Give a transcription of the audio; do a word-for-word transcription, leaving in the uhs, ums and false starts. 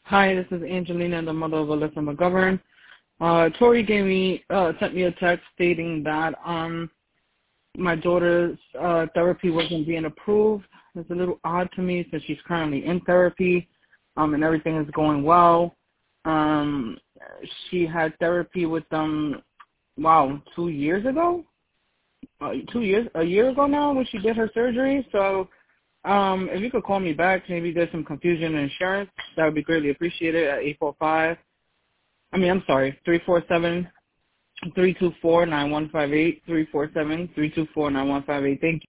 Hi, this is Angelina, the mother of Alyssa McGovern. Uh, Tori gave me, uh, sent me a text stating that um, my daughter's uh, therapy wasn't being approved. It's a little odd to me since she's currently in therapy um, and everything is going well. Um, she had therapy with them, wow, two years ago? Uh, two years, a year ago now when she did her surgery. So um, if you could call me back, maybe there's some confusion in insurance, that would be greatly appreciated at eight four five. I mean, I'm sorry, three four seven, three two four, nine one five eight, three four seven, three two four, nine one five eight. Thank you.